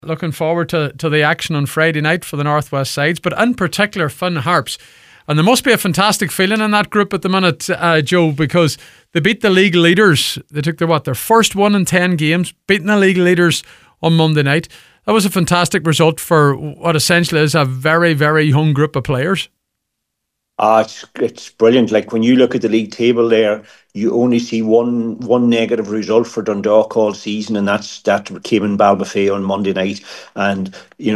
Looking forward to the action on Friday night for the Northwest sides, but in particular Finn Harps. And there must be a fantastic feeling in that group at the minute, Joe, because they beat the league leaders. They took their first 1 in 10 games, beating the league leaders on Monday night. That was a fantastic result for what essentially is a very, very young group of players. It's brilliant. Like when you look at the league table there, you only see one negative result for Dundalk all season, and that came in Balmafay on Monday night. And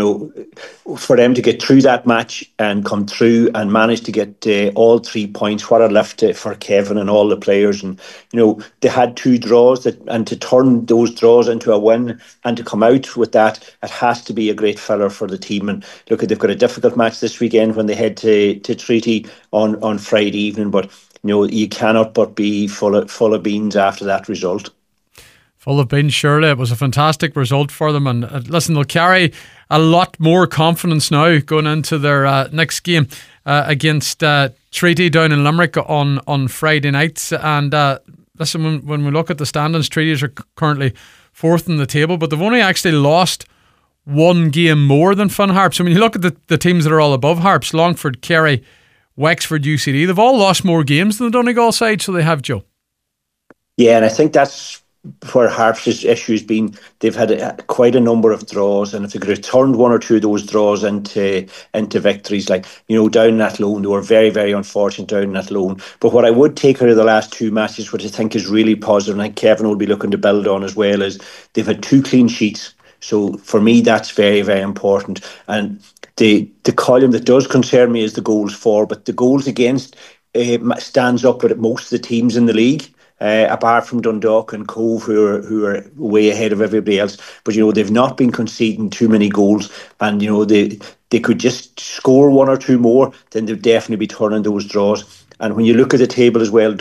for them to get through that match and come through and manage to get all 3 points, what are left for Kevin and all the players, and they had 2 draws, and to turn those draws into a win and to come out with that, it has to be a great filler for the team. And look, they've got a difficult match this weekend when they head to Treaty on Friday evening, but you cannot but be full of beans after that result. Full of beans, surely. It was a fantastic result for them, and listen, they'll carry a lot more confidence now going into their next game against Treaty down in Limerick on Friday night. And listen, when we look at the standings, Treaties are currently 4th in the table, but they've only actually lost 1 game more than Finn Harps. So when you look at the teams that are all above Harps, Longford, Kerry, Wexford, UCD, they've all lost more games than the Donegal side, so they have, Joe. Yeah, and I think that's where Harps' issue has been. They've had quite a number of draws, and if they could have turned 1 or 2 of those draws into victories, like down that loan, they were very, very unfortunate down that loan. But what I would take out of the last 2 matches, which I think is really positive, and I think Kevin will be looking to build on as well, is they've had 2 clean sheets. So for me, that's very, very important. And the column that does concern me is the goals for, but the goals against stands up with most of the teams in the league, apart from Dundalk and Cove, who are way ahead of everybody else. But they've not been conceding too many goals, and they could just score 1 or 2 more, then they'll definitely be turning those draws. And when you look at the table as well,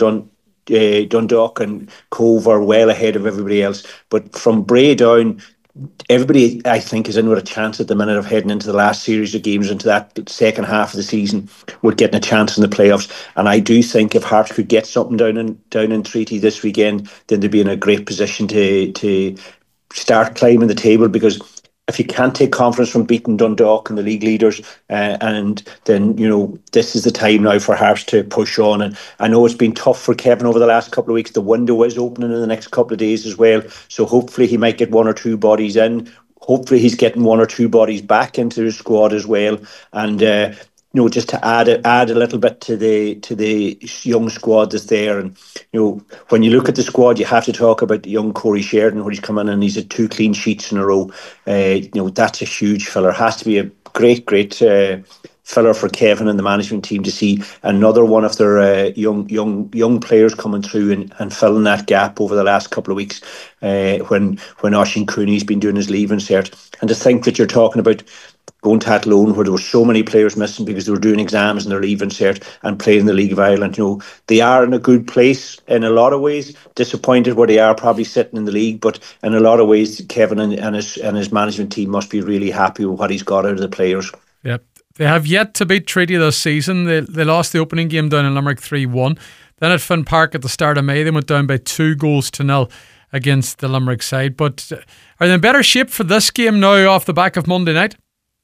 Dundalk and Cove are well ahead of everybody else. But from Bray down, everybody, I think, is in with a chance at the minute of heading into the last series of games, into that second half of the season, with getting a chance in the playoffs. And I do think if Hearts could get something down in Treaty this weekend, then they'd be in a great position to start climbing the table, because if you can't take confidence from beating Dundalk and the league leaders, and then this is the time now for Harps to push on. And I know it's been tough for Kevin over the last couple of weeks. The window is opening in the next couple of days as well, so hopefully he might get 1 or 2 bodies in. Hopefully he's getting 1 or 2 bodies back into his squad as well, and just to add a little bit to the young squad that's there. And when you look at the squad, you have to talk about the young Corey Sheridan, where he's come in and he's had 2 clean sheets in a row. That's a huge filler. Has to be a great filler for Kevin and the management team to see another one of their young players coming through and filling that gap over the last couple of weeks, when Oisín Cooney's been doing his leave insert. And to think that you're talking about going to Athlone, where there were so many players missing because they were doing exams and their leave insert, and playing in the League of Ireland. They are in a good place in a lot of ways. Disappointed where they are, probably sitting in the league, but in a lot of ways, Kevin and his management team must be really happy with what he's got out of the players. Yep. They have yet to beat Treaty this season. They lost the opening game down in Limerick 3-1. Then at Finn Park at the start of May, they went down by 2-0 against the Limerick side. But are they in better shape for this game now off the back of Monday night?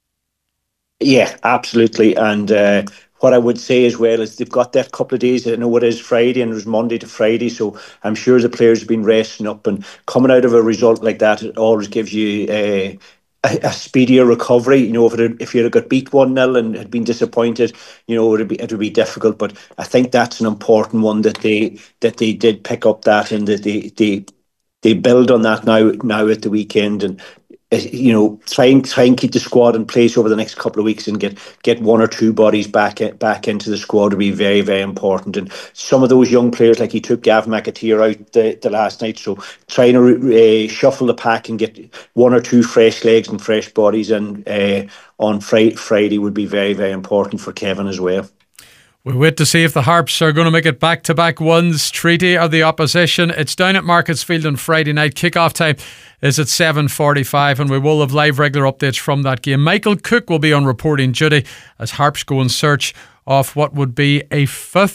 Yeah, absolutely. And what I would say as well is they've got that couple of days. I know it is Friday and it was Monday to Friday, so I'm sure the players have been resting up, and coming out of a result like that, it always gives you a speedier recovery. If you'd have got beat 1-0 and had been disappointed, it would be difficult. But I think that's an important one, that they did pick up that, and that they build on that now at the weekend, and try and keep the squad in place over the next couple of weeks, and get 1 or 2 bodies back into the squad would be very, very important. And some of those young players, like he took Gav McAteer out the last night, so trying to shuffle the pack and get 1 or 2 fresh legs and fresh bodies in on Friday would be very, very important for Kevin as well. We'll wait to see if the Harps are going to make it back-to-back ones. Treaty are the opposition. It's down at Marketsfield on Friday night. Kick-off time is at 7:45, and we will have live regular updates from that game. Michael Cook will be on reporting duty as Harps go in search of what would be a 5th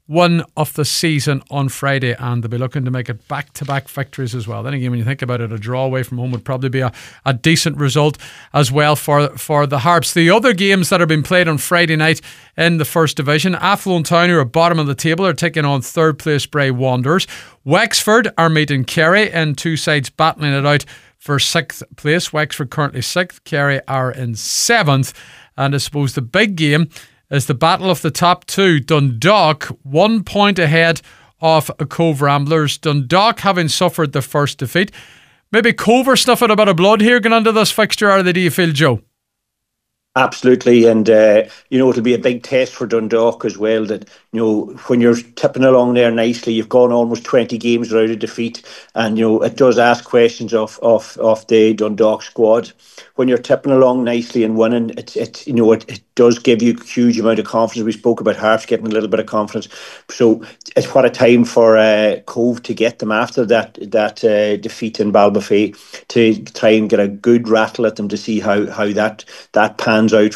win of the season on Friday, and they'll be looking to make it back-to-back victories as well. Then again, when you think about it, a draw away from home would probably be a decent result as well for the Harps. The other games that are being played on Friday night in the First Division, Athlone Town, who are bottom of the table, are taking on third place Bray Wanderers. Wexford are meeting Kerry, and two sides battling it out for 6th place. Wexford currently 6th, Kerry are in 7th, and I suppose the big game is the battle of the top two. Dundalk 1 point ahead of Cove Ramblers. Dundalk having suffered the first defeat. Maybe Cove are snuffing a bit of blood here going into this fixture, or do you feel, Joe? Absolutely, and it'll be a big test for Dundalk as well. That when you're tipping along there nicely, you've gone almost 20 games without a defeat, and it does ask questions of the Dundalk squad. When you're tipping along nicely and winning, it does give you a huge amount of confidence. We spoke about Harps getting a little bit of confidence, so it's what a time for Cove to get them after that defeat in Ballybofey, to try and get a good rattle at them to see how that pans out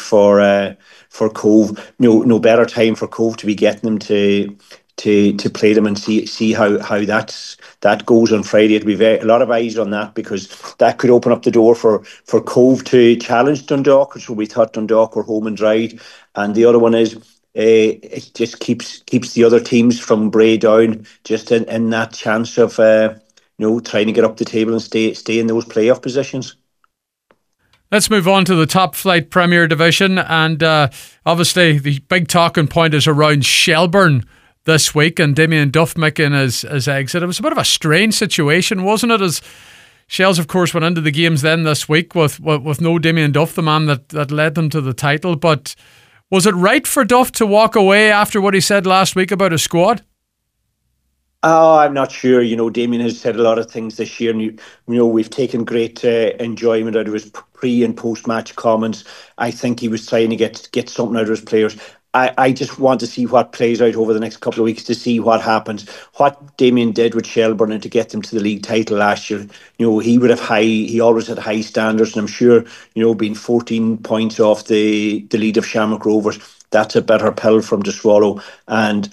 for Cove. No better time for Cove to be getting them to play them and see how that goes on Friday. It'll be a lot of eyes on that, because that could open up the door for Cove to challenge Dundalk. So we thought Dundalk were home and dried, and the other one is it just keeps the other teams from Bray down, just in that chance of trying to get up the table and stay in those playoff positions. Let's move on to the top flight Premier Division, and obviously the big talking point is around Shelbourne this week and Damien Duff making his exit. It was a bit of a strange situation, wasn't it? As Shells, of course, went into the games then this week with no Damien Duff, the man that led them to the title. But was it right for Duff to walk away after what he said last week about his squad? Oh, I'm not sure. Damien has said a lot of things this year, and we've taken great enjoyment out of his pre and post match comments. I think he was trying to get something out of his players. I just want to see what plays out over the next couple of weeks, to see what happens. What Damien did with Shelbourne and to get them to the league title last year, he always had high standards, and I'm sure, being 14 points off the lead of Shamrock Rovers, that's a bitter pill from to swallow. And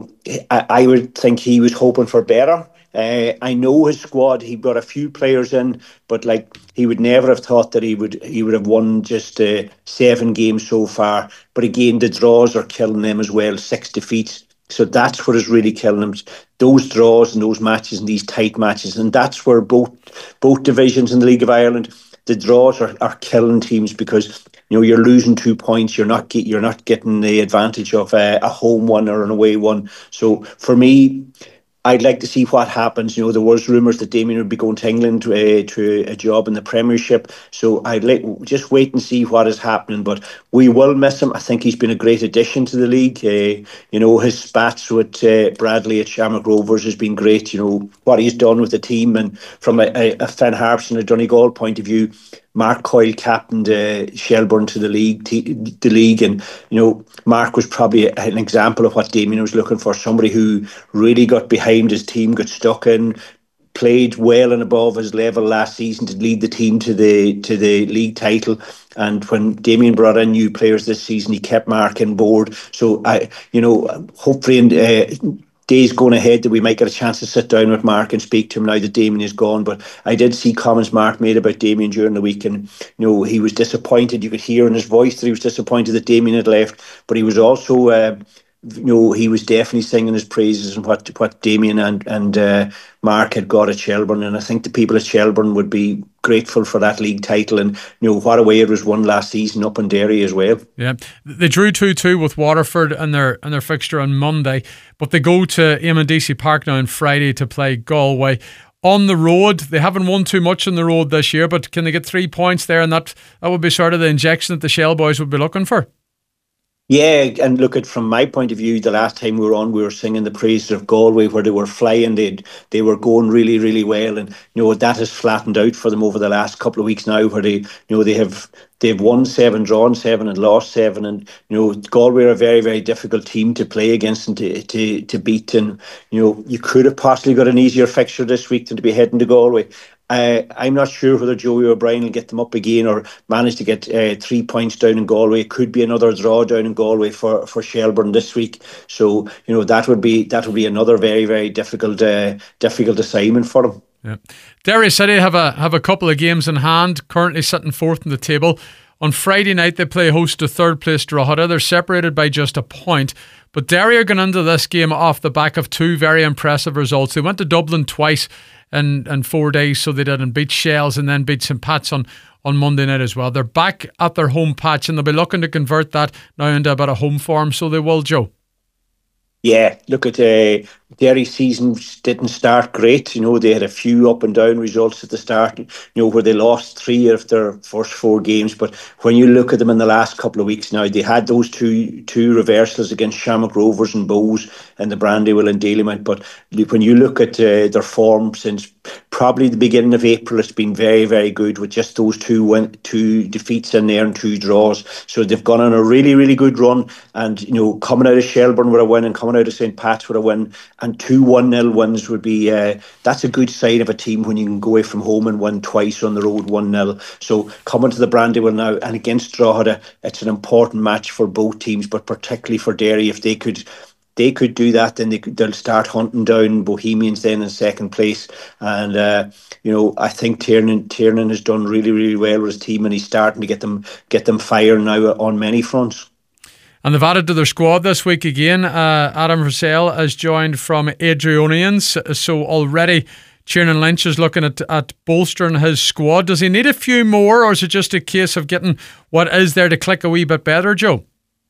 I would think he was hoping for better. I know his squad, he got a few players in, but he would never have thought that he would have won just 7 games so far. But again, the draws are killing them as well, 6 defeats. So that's what is really killing them, those draws and those matches and these tight matches. And that's where both divisions in the League of Ireland, the draws are killing teams, because you're losing 2 points. You're not getting the advantage of a home one or an away one. So for me, I'd like to see what happens. There was rumours that Damien would be going to England to a job in the Premiership. So I'd just wait and see what is happening. But we will miss him. I think he's been a great addition to the league. His spats with Bradley at Shamrock Rovers has been great. What he's done with the team, and from a Finn Harps and a Donegal point of view, Mark Coyle captained Shelbourne to the league, and Mark was probably an example of what Damien was looking for. Somebody who really got behind his team, got stuck in, played well and above his level last season to lead the team to the league title. And when Damien brought in new players this season, he kept Mark on board. So hopefully in days going ahead that we might get a chance to sit down with Mark and speak to him now that Damien is gone. But I did see comments Mark made about Damien during the week, and he was disappointed. You could hear in his voice that he was disappointed that Damien had left, but he was also he was definitely singing his praises and what Damien and Mark had got at Shelbourne. And I think the people at Shelbourne would be grateful for that league title, and what a way it was won last season up in Derry as well. Yeah, they drew 2-2 with Waterford in their fixture on Monday, but they go to Eamon Deacy Park now on Friday to play Galway. On the road, they haven't won too much on the road this year, but can they get 3 points there? And that would be sort of the injection that the Shell boys would be looking for. Yeah, and look, from my point of view, the last time we were on, we were singing the praises of Galway, where they were flying. They were going really, really well, and that has flattened out for them over the last couple of weeks now, where they've won 7, drawn 7, and lost 7. And Galway are a very, very difficult team to play against and to beat. And you could have possibly got an easier fixture this week than to be heading to Galway. I'm not sure whether Joey O'Brien will get them up again or manage to get 3 points down in Galway. It could be another draw down in Galway for Shelburne this week. So that would be another very, very difficult assignment for them. Yeah. Derry City have a couple of games in hand, currently sitting fourth in the table. On Friday night, they play host to third place Drogheda. They're separated by just a point. But Derry are going into this game off the back of two very impressive results. They went to Dublin twice in 4 days, so they did, and beat Shells and then beat St. Pat's on Monday night as well. They're back at their home patch and they'll be looking to convert that now into a bit of home form, so they will, Joe. Yeah, look at Derry season didn't start great. They had a few up and down results at the start, where they lost 3 of their first 4 games. But when you look at them in the last couple of weeks now, they had those two reversals against Shamrock Rovers and Bows and the Brandywell and Dalymount. But when you look at their form since probably the beginning of April, it's been very, very good with just those two defeats in there and 2 draws. So they've gone on a really, really good run. And, coming out of Shelburne with a win and coming out of St. Pat's with a win, and 2 1-0 wins would be that's a good sign of a team when you can go away from home and win twice on the road 1-0. So coming to the Brandywell now and against Drogheda, it's an important match for both teams, but particularly for Derry. If they could do that, then they'll start hunting down Bohemians then in second place. And I think Tiernan has done really, really well with his team, and he's starting to get them firing now on many fronts. And they've added to their squad this week again. Adam Purcell has joined from Adrionians. So already Tiernan Lynch is looking at bolstering his squad. Does he need a few more, or is it just a case of getting what is there to click a wee bit better, Joe?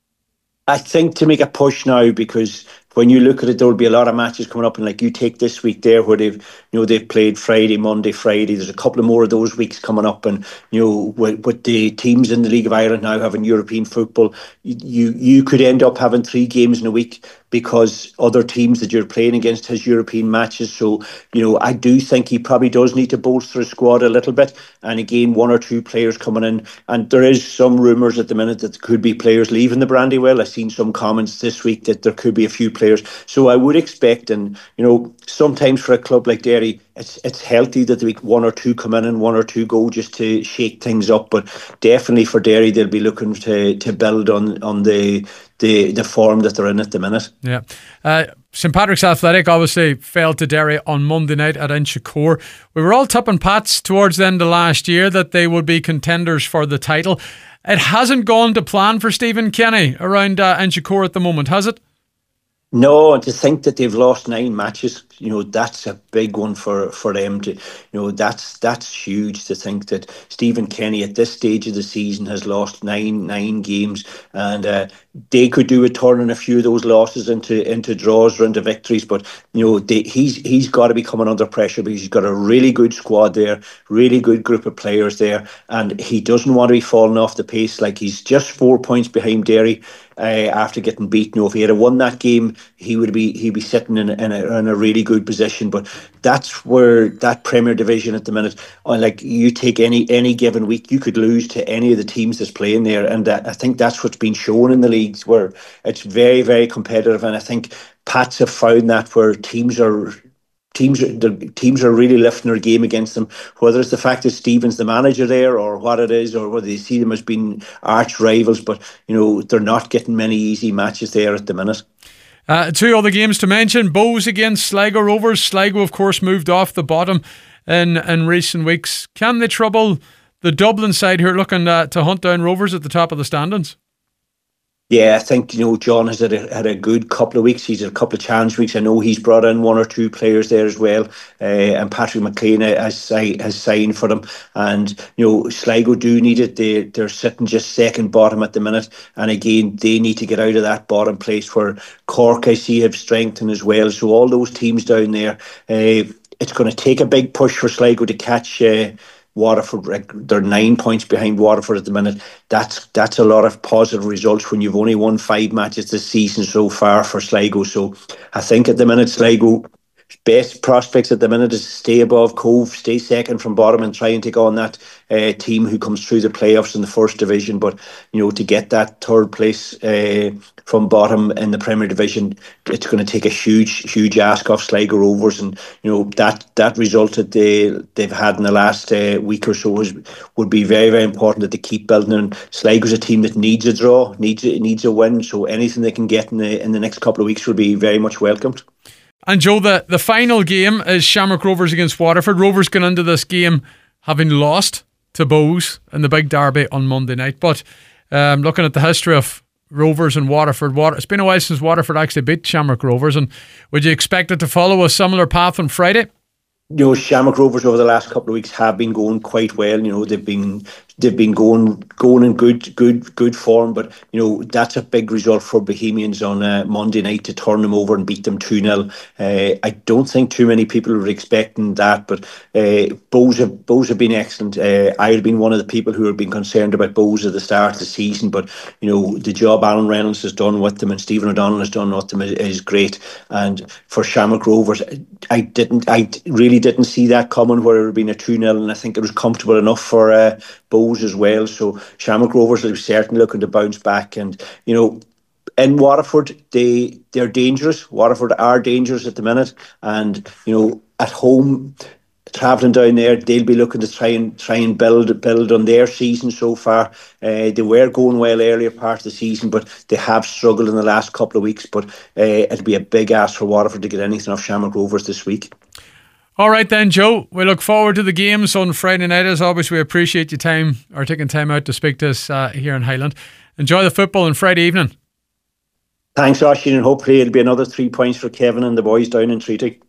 I think to make a push now, because when you look at it, there will be a lot of matches coming up, and like you take this week there where they've played Friday, Monday, Friday. There's a couple of more of those weeks coming up, and with the teams in the League of Ireland now having European football, you could end up having 3 games in a week because other teams that you're playing against has European matches. So I do think he probably does need to bolster his squad a little bit, and again 1 or 2 players coming in, and there is some rumours at the minute that there could be players leaving the Brandywell. I've seen some comments this week that there could be a few players. So I would expect, and sometimes for a club like Derry, it's healthy that the week 1 or 2 come in and 1 or 2 go just to shake things up. But definitely for Derry, they'll be looking to build on the form that they're in at the minute. Yeah. St. Patrick's Athletic obviously fell to Derry on Monday night at Inchicore. We were all tipping Pats towards the end of last year that they would be contenders for the title. It hasn't gone to plan for Stephen Kenny around Inchicore at the moment, has it? No, and to think that they've lost 9 matches, that's a big one for them. That's huge to think that Stephen Kenny at this stage of the season has lost nine games, and they could do a turning a few of those losses into draws or into victories. But he's got to be coming under pressure because he's got a really good squad there, really good group of players there, and he doesn't want to be falling off the pace. Like, he's just 4 points behind Derry. After getting beaten, if he had won that game, he'd be sitting in a really good position. But that's where that Premier Division at the minute, like, you take any given week, you could lose to any of the teams that's playing there, and I think that's what's been shown in the leagues, where it's very, very competitive. And I think Pats have found that where teams are really lifting their game against them, whether it's the fact that Stephen's the manager there or what it is, or whether they see them as being arch rivals. But they're not getting many easy matches there at the minute. 2 other games to mention: Bows against Sligo Rovers. Sligo, of course, moved off the bottom in recent weeks. Can they trouble the Dublin side who are looking to hunt down Rovers at the top of the standings? Yeah, I think John has had a good couple of weeks. He's had a couple of challenge weeks. I know he's brought in 1 or 2 players there as well, and Patrick McLean has signed for them. And Sligo do need it. They're sitting just second bottom at the minute, and again they need to get out of that bottom place. Where Cork, I see, have strengthened as well. So all those teams down there, it's going to take a big push for Sligo to catch Waterford. They're 9 points behind Waterford at the minute. That's a lot of positive results when you've only won 5 matches this season so far for Sligo. So I think at the minute Sligo best prospects at the minute is to stay above Cove, stay second from bottom, and try and take on that team who comes through the playoffs in the first division. But to get that third place from bottom in the Premier Division, it's going to take a huge ask off Sligo Rovers, and that result that they've had in the last week or so would be very, very important that they keep building. And Sligo's a team that needs a draw, needs a win. So anything they can get in the next couple of weeks will be very much welcomed. And Joe, the final game is Shamrock Rovers against Waterford. Rovers going into this game having lost to Bohs in the big derby on Monday night. But looking at the history of Rovers and Waterford, it's been a while since Waterford actually beat Shamrock Rovers. And would you expect it to follow a similar path on Friday? Shamrock Rovers over the last couple of weeks have been going quite well. They've been going in good form, but that's a big result for Bohemians on Monday night to turn them over and beat them 2-0. I don't think too many people were expecting that, but Bohs have been excellent. I had been one of the people who have been concerned about Bohs at the start of the season, but the job Alan Reynolds has done with them and Stephen O'Donnell has done with them is great. And for Shamrock Rovers, I really didn't see that coming, where it had been a 2-0, and I think it was comfortable enough for Bohs as well. So Shamrock Rovers are certainly looking to bounce back. And in Waterford, they're dangerous. Waterford are dangerous at the minute, and at home, travelling down there, they'll be looking to try and build on their season so far. They were going well earlier part of the season, but they have struggled in the last couple of weeks. But it'll be a big ask for Waterford to get anything off Shamrock Rovers this week. All right then, Joe. We look forward to the games on Friday night. As always, we appreciate your time or taking time out to speak to us here in Highland. Enjoy the football on Friday evening. Thanks, Oisin, and hopefully it'll be another 3 points for Kevin and the boys down in Treaty.